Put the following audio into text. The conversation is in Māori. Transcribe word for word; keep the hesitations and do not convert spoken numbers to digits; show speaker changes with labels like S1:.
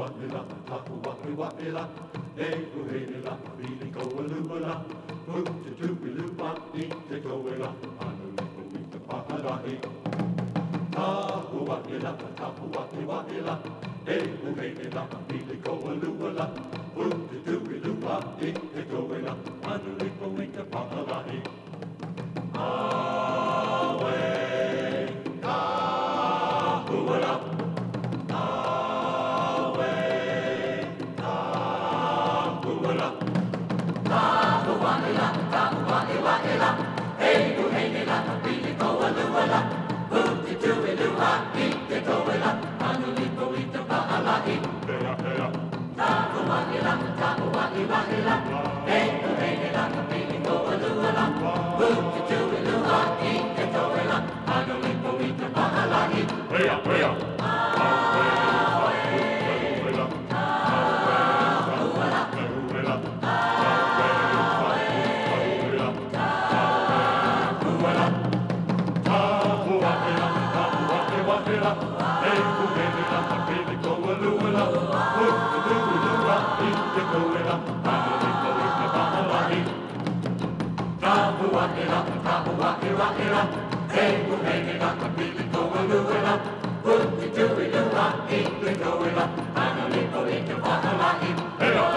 S1: wa'ila, tapu wa'i wa'ila, ehu heila, really go a luala, hoot to tupi lupa, eat the goela, anu lipo eat the pahalahi. Tapu wa'ila, tapu wa'i wa'ila, ehu heila, really go a luala, hoot to tupi lupa, eat the goela, anu lipo eat the pahalahi. Awe, kahuala. Tahu-wa'ila, tahu-wa'i-wa'ila, hey-oo, hey-ila, pili-ko-a-lu-ala, hooty-doo-wi-loo-ha, eat-the-go-ila, anu-lipo-ita-pa'alahi. Tahu-wa'ila, tahu-wa'i-wa'ila, hey-oo, hey-ila, pili-ko-a-lu-ala, hooty-doo-wi-loo-ha, eat-the-go-ila, anu-lipo-ita-pa'alahi. Hey-ya, hey-ya. Tahu-wa'ila, tahu-wa'i-wa'ila, hey-oo, hey-ila, pili-ko-a-lu-ala, hooty-doo-wi-loo-ha, eat-the-go-ila, anu-lipo-ita-pa'alahi. Hey-ya!